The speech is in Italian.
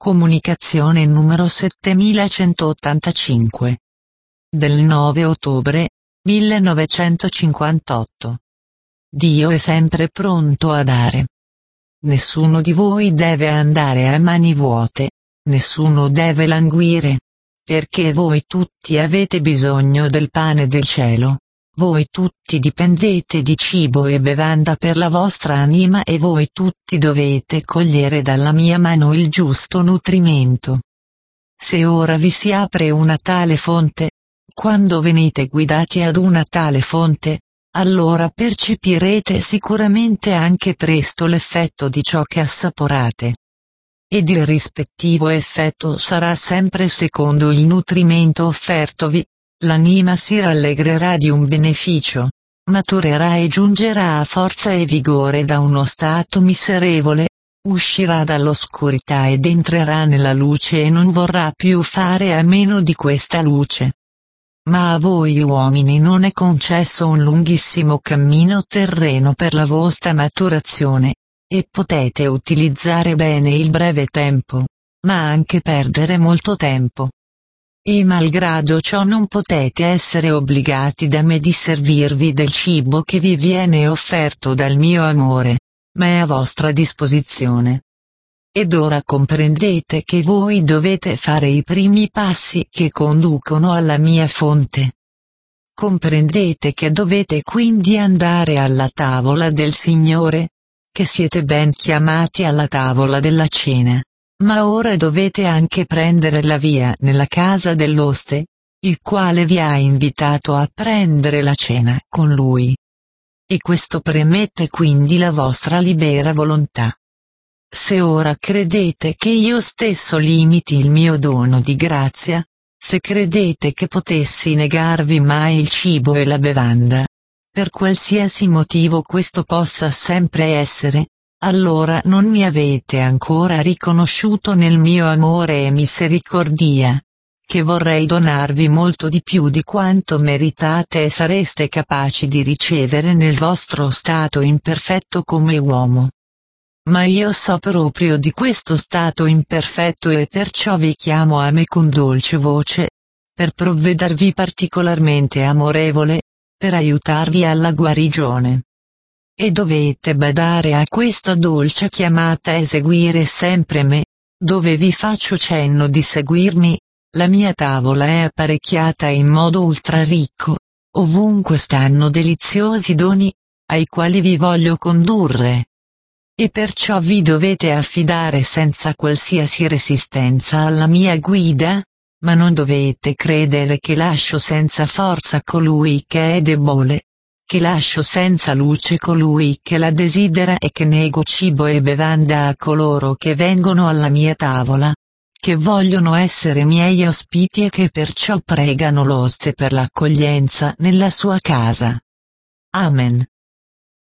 Comunicazione numero 7185. Del 9 ottobre 1958. Dio è sempre pronto a dare. Nessuno di voi deve andare a mani vuote, nessuno deve languire. Perché voi tutti avete bisogno del pane del cielo. Voi tutti dipendete di cibo e bevanda per la vostra anima e voi tutti dovete cogliere dalla mia mano il giusto nutrimento. Se ora vi si apre una tale fonte, quando venite guidati ad una tale fonte, allora percepirete sicuramente anche presto l'effetto di ciò che assaporate. Ed il rispettivo effetto sarà sempre secondo il nutrimento offertovi. L'anima si rallegrerà di un beneficio, maturerà e giungerà a forza e vigore da uno stato miserevole, uscirà dall'oscurità ed entrerà nella luce e non vorrà più fare a meno di questa luce. Ma a voi uomini non è concesso un lunghissimo cammino terreno per la vostra maturazione, e potete utilizzare bene il breve tempo, ma anche perdere molto tempo. E malgrado ciò non potete essere obbligati da me di servirvi del cibo che vi viene offerto dal mio amore, ma è a vostra disposizione. Ed ora comprendete che voi dovete fare i primi passi che conducono alla mia fonte. Comprendete che dovete quindi andare alla tavola del Signore, che siete ben chiamati alla tavola della cena. Ma ora dovete anche prendere la via nella casa dell'oste, il quale vi ha invitato a prendere la cena con lui. E questo premette quindi la vostra libera volontà. Se ora credete che io stesso limiti il mio dono di grazia, se credete che potessi negarvi mai il cibo e la bevanda, per qualsiasi motivo questo possa sempre essere, allora non mi avete ancora riconosciuto nel mio amore e misericordia, che vorrei donarvi molto di più di quanto meritate e sareste capaci di ricevere nel vostro stato imperfetto come uomo. Ma io so proprio di questo stato imperfetto e perciò vi chiamo a me con dolce voce, per provvedervi particolarmente amorevole, per aiutarvi alla guarigione. E dovete badare a questa dolce chiamata e seguire sempre me, dove vi faccio cenno di seguirmi, la mia tavola è apparecchiata in modo ultra ricco, ovunque stanno deliziosi doni, ai quali vi voglio condurre. E perciò vi dovete affidare senza qualsiasi resistenza alla mia guida, ma non dovete credere che lascio senza forza colui che è debole, che lascio senza luce colui che la desidera e che nego cibo e bevanda a coloro che vengono alla mia tavola, che vogliono essere miei ospiti e che perciò pregano l'oste per l'accoglienza nella sua casa. Amen.